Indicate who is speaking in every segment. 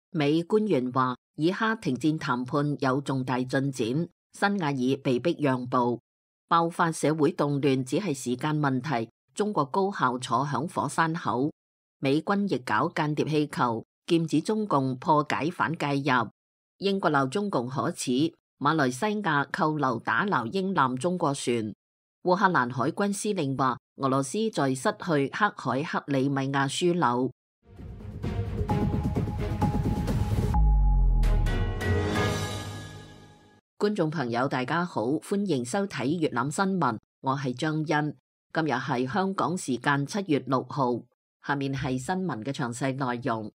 Speaker 1: 美官員話，以哈停戰談判有重大進展，辛瓦爾被迫讓步，爆發社會動亂只係時間問題。中國高效坐響火山口，美軍亦搞間諜氣球，劍指中共破解反介入。英國鬧中共可恥，馬來西亞扣留打撈英艦中國船。烏克蘭海軍司令話，俄羅斯在失去黑海克里米亞樞紐。觀眾朋友大家好，歡迎收睇粵覽新聞，我係張欣。今日係香港時間7月6號，下面係新聞嘅詳細內容。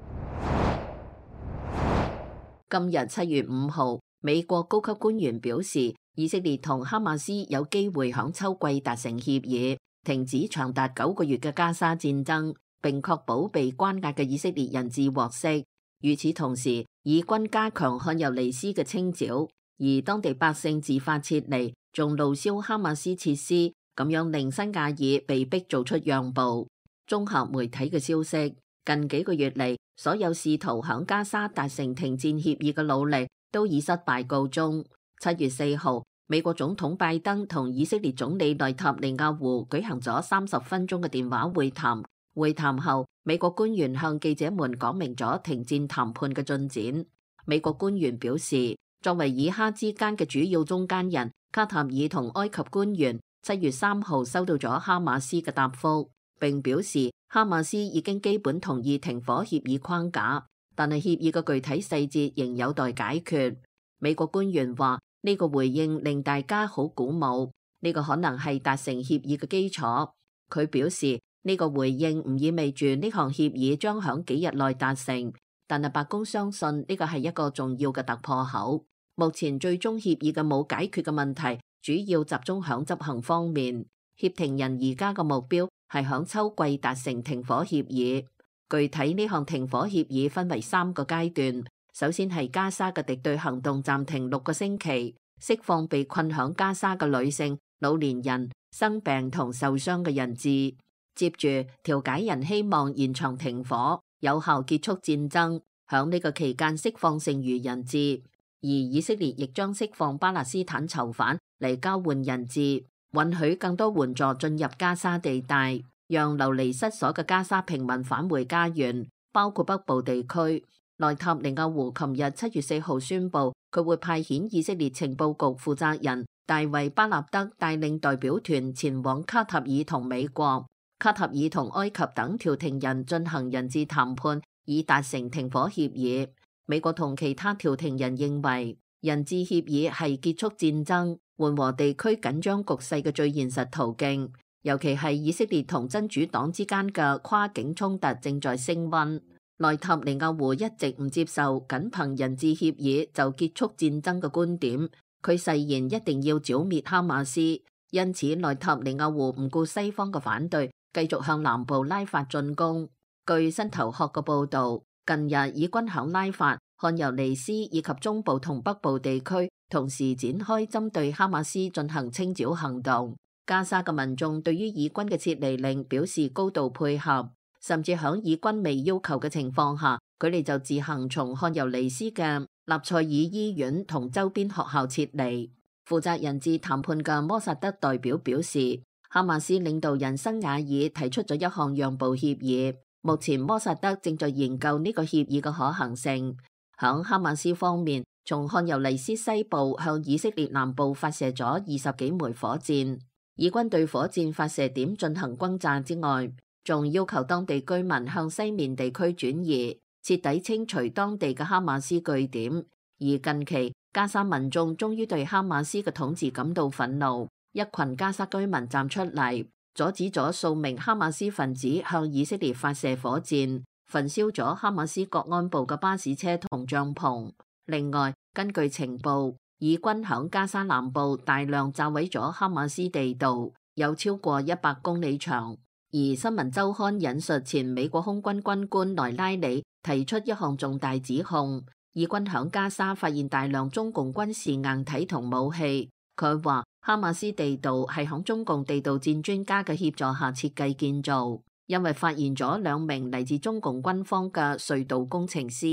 Speaker 1: 今日7月5號，美國高級官員表示，以色列同哈馬斯有機會響秋季達成協議，停止長達9個月嘅加沙戰爭，並確保被關押嘅以色列人質獲釋。與此同時，以軍加強漢尤尼斯嘅清剿，而當地百姓自發撤離，仲怒燒哈馬斯設施，咁樣令辛瓦爾被迫做出讓步。綜合媒體嘅消息，近幾個月嚟，所有試圖響加沙達成停戰協議嘅努力都以失敗告終。7月4號，美國總統拜登同以色列總理內塔尼亞胡舉行咗30分鐘嘅電話會談。會談後，美國官員向記者們講明咗停戰談判嘅進展。美國官員表示，作為以哈之間嘅主要中間人，卡塔爾同埃及官員7月3號收到咗哈馬斯嘅答覆，並表示哈馬斯已經基本同意停火協議框架，但係協議嘅具體細節仍有待解決。美國官員話，呢個回應令大家好鼓舞，呢個可能係達成協議嘅基礎。佢表示，呢個回應唔意味住呢項協議將響幾日內達成，但係白宮相信呢個係一個重要嘅突破口。目前最終協議嘅冇解決嘅問題，主要集中響執行方面。協停人而家嘅目標係響秋季達成停火協議。具體呢項停火協議分為3個階段。首先係加沙嘅敵對行動暫停6個星期，釋放被困響加沙嘅女性、老年人、生病同受傷嘅人質。接住調解人希望延長停火，有效結束戰爭，響呢個期間釋放剩餘人質。而以色列亦將釋放巴勒斯坦囚犯嚟交換人質，允許更多援助進入加沙地帶，讓流離失所嘅加沙平民返回家園，包括北部地區。內塔尼亞胡琴日7月4號宣布，佢會派遣以色列情報局負責人大衛巴納德帶領代表團前往卡塔爾同美國、卡塔爾同埃及等調停人進行人質談判，以達成停火協議。美國同其他調停人認為，人質協議係結束戰爭、緩和地區緊張局勢嘅最現實途徑，尤其係以色列同真主黨之間嘅跨境衝突正在升溫。內塔尼亞胡一直唔接受僅憑人質協議就結束戰爭嘅觀點，佢誓言一定要剿滅哈馬斯，因此內塔尼亞胡唔顧西方嘅反對，繼續向南部拉法進攻。據新頭殼嘅報導，近日以軍響拉法、漢尤尼斯以及中部同北部地區同時展開針對哈馬斯進行清剿行動。加沙嘅民眾對於以軍嘅撤離令表示高度配合，甚至響以軍未要求嘅情況下，佢哋就自行從漢尤尼斯嘅納賽爾醫院同周邊學校撤離。負責人質談判嘅摩薩德代表表示，哈馬斯領導人辛瓦爾提出咗一項讓步協議。目前摩薩德正在研究呢個協議嘅可行性。響哈馬斯方面，從漢尤尼斯西部向以色列南部發射咗20幾枚火箭。以軍對火箭發射點進行轟炸之外，仲要求當地居民向西面地區轉移，徹底清除當地嘅哈馬斯據點。而近期，加沙民眾終於對哈馬斯嘅統治感到憤怒，一群加沙居民站出嚟，阻止咗數名哈馬斯分子向以色列發射火箭，焚燒咗哈馬斯國安部嘅巴士車同帳篷。另外，根據情報，以軍響加沙南部大量炸毀咗哈馬斯地道，有超過100公里長。而新聞週刊引述前美國空軍軍官萊拉里提出一項重大指控，以軍響加沙發現大量中共軍事硬體同武器。佢話哈馬斯地道係響中共地道戰專家嘅協助下設計建造，因為發現咗2名嚟自中共軍方嘅隧道工程師。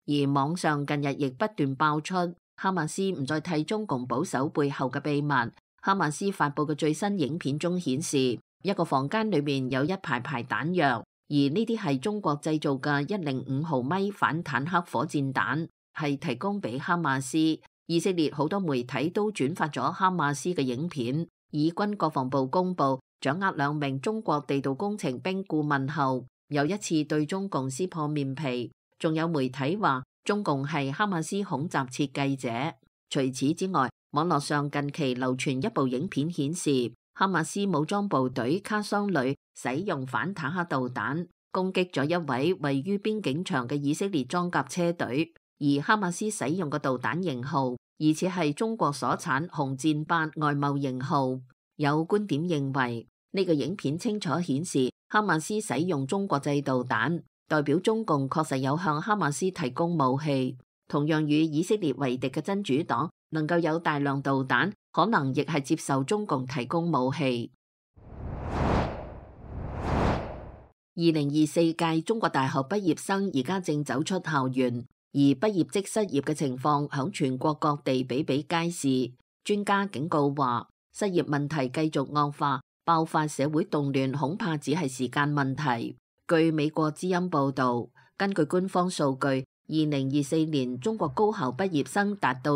Speaker 1: 而網上近日亦不斷爆出哈馬斯唔再替中共保守背後嘅秘密。哈馬斯發布嘅最新影片中顯示，一個房間裏面有一排排彈藥，而呢啲係中國製造嘅105毫米反坦克火箭彈，係提供俾哈馬斯。以色列好多媒體都轉發咗哈馬斯嘅影片。以軍國防部公布，掌握2名中國地道工程兵顧問後，又一次對中共撕破面皮。仲有媒體話中共係哈馬斯恐襲設計者。除此之外，網絡上近期流傳一部影片顯示，哈馬斯武裝部隊卡桑旅使用反坦克導彈攻擊咗一位位於邊境牆嘅以色列裝甲車隊，而哈馬斯使用嘅導彈型號而且係中國所產紅箭8外貿型號。有觀點認為，呢個影片清楚顯示哈馬斯使用中國製導彈，代表中共確實有向哈馬斯提供武器。同樣與以色列為敵嘅真主黨能夠有大量導彈，可能亦係接受中共提供武器。2024屆中國大學畢業生而家正走出校園，而畢業即失業嘅情況響全國各地比比皆是。專家警告話，失業問題繼續惡化，爆發社會動亂恐怕只係時間問題。據美國之音報導，根據官方數據，2024年中國高校畢業生達到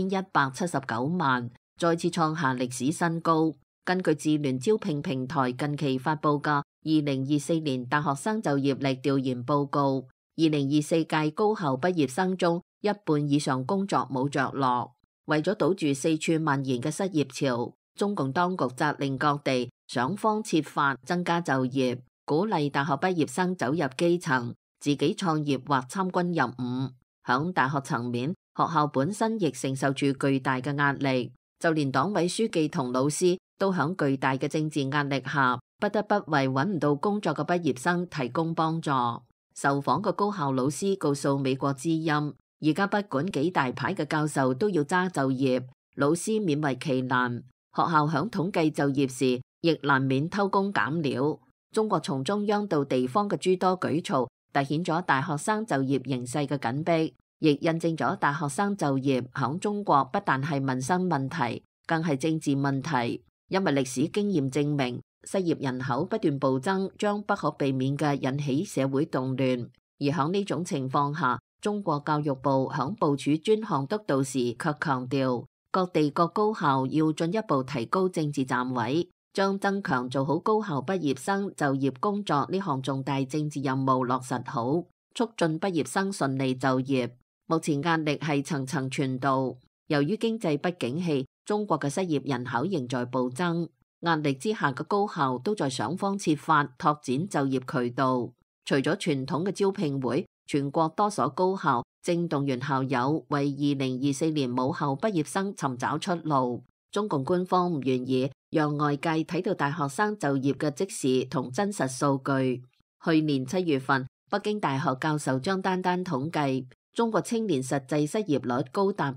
Speaker 1: 1179萬，再次創下歷史新高。根據智聯招聘平台近期發佈嘅2024年大學生就業力調研報告，2024屆高校畢業生中，一半以上工作冇着落。為咗堵住四處蔓延嘅失業潮，中共當局責令各地想方設法增加就業，鼓勵大學畢業生走入基層，自己創業或參軍入伍。響大學層面，學校本身亦承受住巨大嘅壓力，就連黨委書記同老師都響巨大嘅政治壓力下，不得不為揾唔到工作嘅畢業生提供幫助。受訪嘅高校老師告訴美國之音，而家不管幾大牌嘅教授都要揸就業，老師勉為其難。學校響統計就業時，亦難免偷工減料。中國從中央到地方嘅諸多舉措，凸顯咗大學生就業形勢嘅緊迫，亦印證咗大學生就業響中國不但係民生問題，更係政治問題。因為歷史經驗證明，失業人口不斷暴增，將不可避免嘅引起社會動亂。而響呢種情況下，中國教育部響部署專項督導時，卻強調各地各高校要進一步提高政治站位，將增強做好高校畢業生就業工作呢項重大政治任務落實好，促進畢業生順利就業。目前壓力係層層傳導，由於經濟不景氣，中國嘅失業人口仍在暴增，壓力之下嘅高校都在想方設法拓展就業渠道。除咗傳統嘅招聘會，全國多所高校正動員校友為2024年母校畢業生尋找出路。中共官方唔願意讓外界睇到大學生就業嘅即時同真實數據。去年7月份，北京大學教授張丹丹統計，中國青年實際失業率高達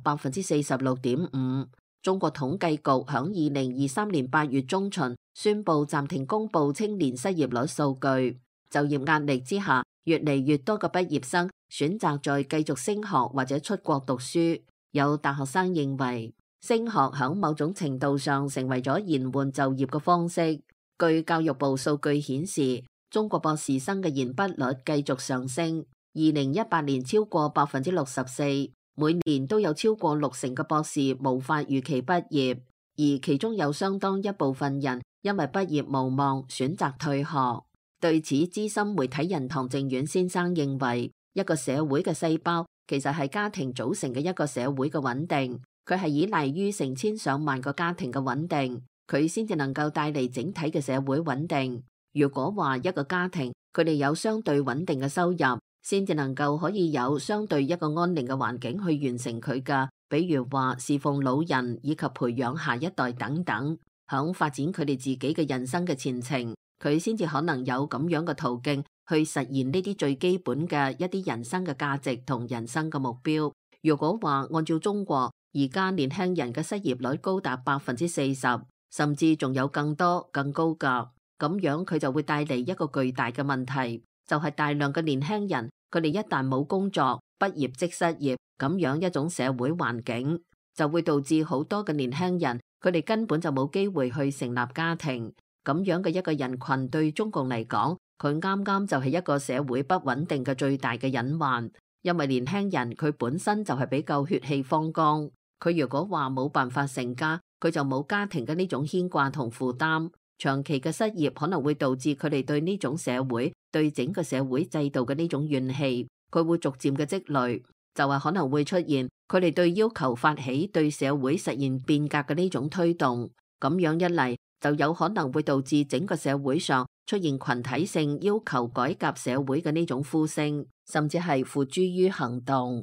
Speaker 1: 46.5%。中國統計局響2023年8月中旬宣布暫停公布青年失業率數據。就業壓力之下，越嚟越多嘅畢業生選擇再繼續升學或者出國讀書。有大學生認為，升學響某種程度上成為咗延緩就業嘅方式。據教育部數據顯示，中國博士生嘅延畢率繼續上升，2018年超過64%，每年都有超過60%嘅博士無法如期畢業，而其中有相當一部分人因為畢業無望選擇退學。對此，資深媒體人唐正遠先生認為，一個社會嘅細胞其實係家庭組成嘅一個社會嘅穩定，佢係依賴於成千上萬個家庭嘅穩定，佢先至能夠帶嚟整體嘅社會穩定。如果話一個家庭佢哋有相對穩定嘅收入，先至能夠可以有相對一個安寧嘅環境去完成佢嘅，比如話侍奉老人以及培養下一代等等，響發展佢哋自己嘅人生嘅前程。佢先至可能有咁樣嘅途徑去實現呢啲最基本嘅一啲人生嘅價值同人生嘅目標。如果話按照中國而家年輕人嘅失業率高達40%，甚至仲有更多更高㗎，咁樣佢就會帶嚟一個巨大嘅問題，就係大量嘅年輕人，佢哋一旦冇工作， 畢業即失業咁樣一種社會環境，就會導致好多嘅年輕人佢哋根本就冇機會去成立家庭。咁樣嘅一個人群對中共嚟講，佢啱啱就係一個社會不穩定嘅最大嘅隱患。因為年輕人佢本身就係比較血氣方剛，佢如果話冇辦法成家，佢就冇家庭嘅呢種牽掛同負擔。長期嘅失業可能會導致佢哋對呢種社會、對整個社會制度嘅呢種怨氣，佢會逐漸嘅積累，就係可能會出現佢哋對要求發起對社會實現變革嘅呢種推動。咁樣一嚟，就有可能會導致整個社會上出現群體性要求改革社會嘅呢種呼聲，甚至係付諸於行動。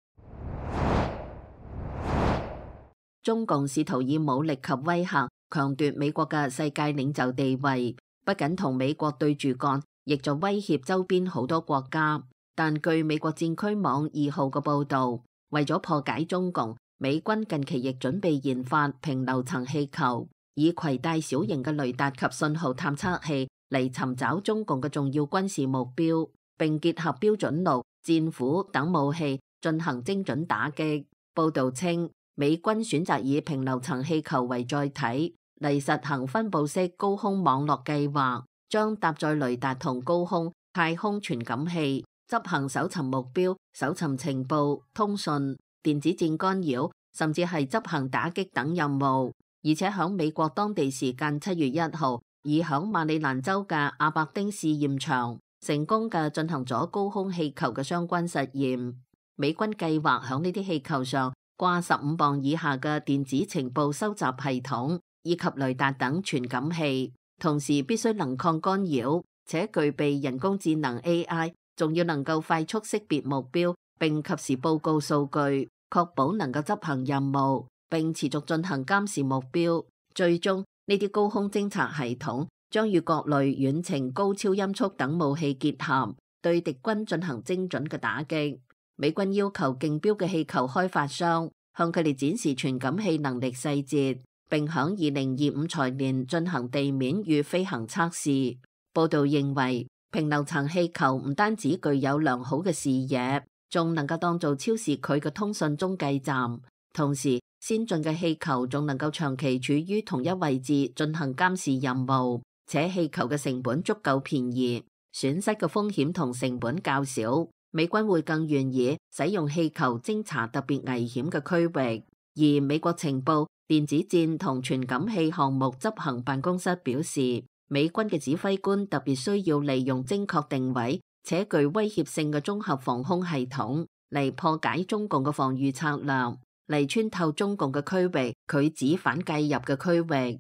Speaker 1: 中共試圖以武力及威嚇強奪美國嘅世界領袖地位，不僅同美國對住幹，亦在威脅周邊好多國家。但據美國戰區網2號嘅報導，為咗破解中共，美軍近期亦準備研發平流層氣球，以攜帶小型嘅雷達及信號探測器嚟尋找中共嘅重要軍事目標，並結合標準爐、戰斧等武器進行精準打擊。報導稱，美軍選擇以平流層氣球為載體嚟實行分布式高空網絡計劃，將搭載雷達同高空、太空傳感器，執行搜尋目標、搜尋情報、通訊、電子戰干擾，甚至係執行打擊等任務。而且響美國當地時間7月1號，以響馬里蘭州嘅阿伯丁試驗場成功嘅進行咗高空氣球嘅相關實驗。美軍計劃響呢啲氣球上掛15磅以下嘅電子情報收集系統以及雷達等傳感器，同時必須能抗干擾，且具備人工智能 AI， 仲要能夠快速識別目標並及時報告數據，確保能夠執行任務並持續進行監視目標。最終呢啲高空偵察系統將與各類遠程高超音速等武器結合，對敵軍進行精準嘅打擊。美軍要求競標嘅氣球開發商向佢哋展示傳感器能力細節，並響2025財年進行地面與飛行測試。報道認為，平流層氣球唔單止具有良好嘅視野，仲能夠當做超視距嘅通訊中繼站。同時，先進嘅氣球仲能夠長期處於同一位置進行監視任務，且氣球嘅成本足夠便宜，損失嘅風險同成本較少。美軍會更願意使用氣球偵查特別危險嘅區域。而美國情報、電子戰同傳感器項目執行辦公室表示，美軍嘅指揮官特別需要利用精確定位且具威脅性嘅綜合防空系統嚟破解中共嘅防禦策略，嚟穿透中共嘅區域，拒止反介入嘅區域。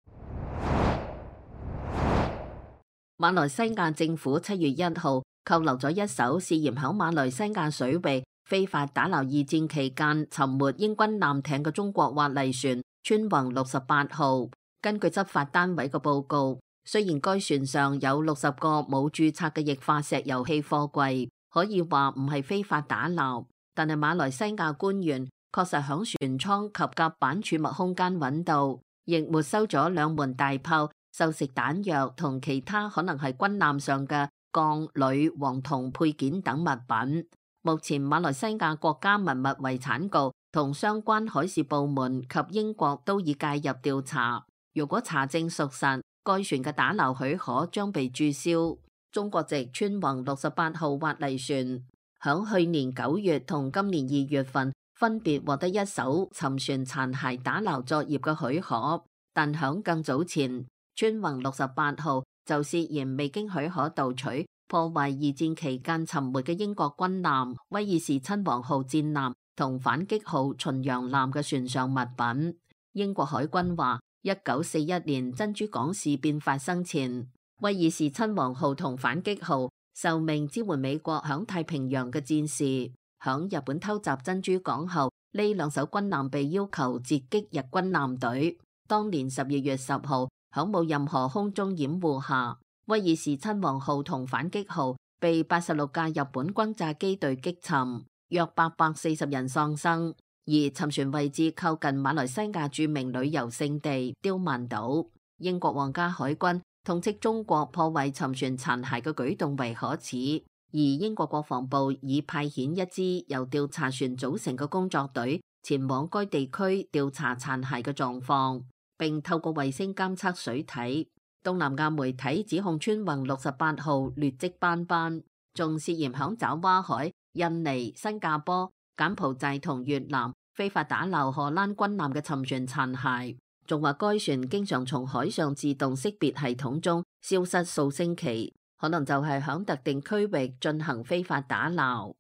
Speaker 1: 馬來西亞政府7月1號扣留咗一艘涉嫌響馬來西亞水域非法打撈二戰期間沉沒英軍艦艇嘅中國挖泥船川宏68號。根據執法單位嘅報告，雖然該船上有60個冇註冊嘅液化石油氣貨櫃，可以話唔係非法打撈，但係馬來西亞官員確實響船艙及甲板儲物空間揾到，亦沒收咗2門大炮、鏽蝕彈藥同其他可能係軍艦上嘅鋼、鋁、黃銅配件等物品。目前馬來西亞國家文物遺產局同相關海事部門及英國都已介入調查。如果查證屬實，該船嘅打撈許可將被註銷。中國籍川宏68號挖泥船響去年9月同今年2月份分別獲得一艘沉船殘骸打撈作業嘅許可，但響更早前，川宏68號就涉嫌未經許可盜取破壞二戰期間沉沒嘅英國軍艦威爾士親王號戰艦同反擊號巡洋艦嘅船上物品。英國海軍話，1941年珍珠港事變發生前，威爾士親王號同反擊號受命支援美國響太平洋嘅戰事。響日本偷襲珍珠港後，呢2艘軍艦被要求截擊日軍艦隊。當年12月10號，響冇任何空中掩護下，威爾士親王號同反擊號被86架日本轟炸機隊擊沉，約840人喪生。而沉船位置靠近馬來西亞著名旅遊勝地刁曼島。英國皇家海軍痛斥中國破壞沉船殘骸嘅舉動為可恥。 而英國國防部已派遣一支由調查船組成嘅工作隊前往該地區調查殘骸嘅狀況，並透過衛星監測水體。東南亞媒體指控川宏68號劣跡斑斑，仲涉嫌響爪哇海、印尼、新加坡、柬埔寨同越南非法打撈荷蘭軍艦嘅沉船殘骸，仲話該船經常從海上自動識別系統中消失數星期，可能就係響特定區域進行非法打撈。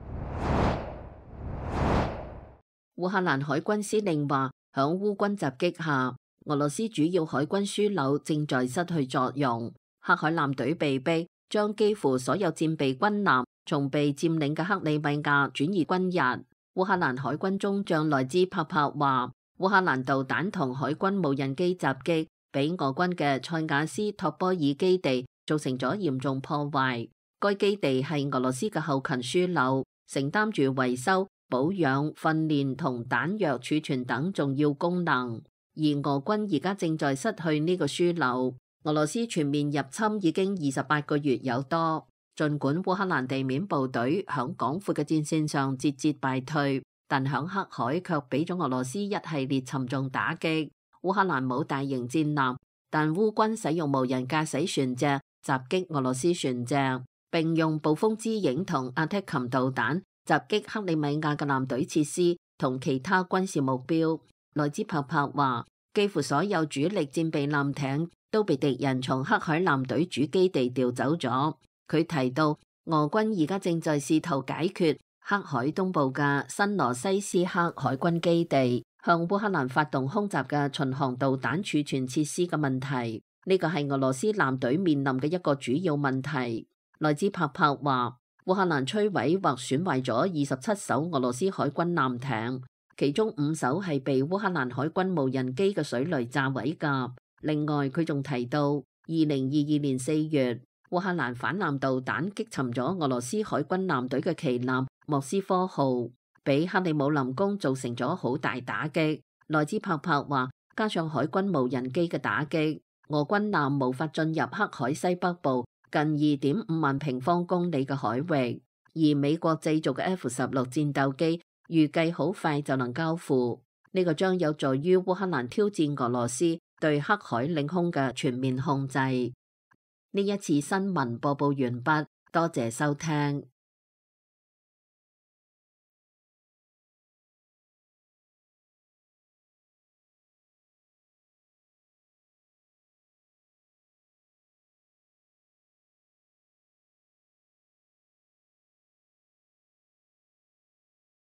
Speaker 1: 烏克蘭海軍司令話，響烏軍襲擊下，俄羅斯主要海軍樞紐正在失去作用，黑海艦隊被逼將幾乎所有戰備軍艦從被佔領嘅克里米亞轉移軍日。烏克蘭海軍中將萊茲帕帕話，烏克蘭導彈同海軍無人機襲擊，俾俄軍嘅塞瓦斯托波爾基地造成咗嚴重破壞。該基地係俄羅斯嘅後勤樞紐，承擔住維修、保養、訓練同彈藥儲存等重要功能。而俄軍而家正在失去呢個樞紐。俄羅斯全面入侵已經28個月有多。儘管烏克蘭地面部隊響廣闊嘅戰線上節節敗退，但響黑海卻俾咗俄羅斯一系列沉重打擊。烏克蘭冇大型戰艦，但烏軍使用無人駕駛船隻襲擊俄羅斯船隻，並用暴風之影同阿提琴導彈襲擊克里米亞嘅艦隊設施同其他軍事目標。萊茲帕帕話，幾乎所有主力戰備艦艇都被敵人從黑海艦隊主基地調走咗。佢提到，俄軍而家正在試圖解決黑海東部嘅新羅西斯克海軍基地向烏克蘭發動空襲嘅巡航導彈儲存設施嘅問題。呢個係俄羅斯艦隊面臨嘅一個主要問題。萊茲帕帕話，烏克蘭摧毀或損壞咗27艘俄羅斯海軍艦艇，其中5艘係被烏克蘭海軍無人機嘅水雷炸毀㗎。另外，佢仲提到，2022年4月，烏克蘭反艦導彈擊沉咗俄羅斯海軍艦隊嘅旗艦莫斯科號，俾克里姆林宮造成咗好大打擊。萊茲帕帕話，加上海軍無人機嘅打擊，俄軍艦無法進入黑海西北部近2.5萬平方公里嘅海域，而美國製造嘅 F-16戰鬥機預計好快就能交付。呢個將有助於烏克蘭挑戰俄羅斯對黑海領空嘅全面控制。呢一次新聞播報完畢，多謝收聽。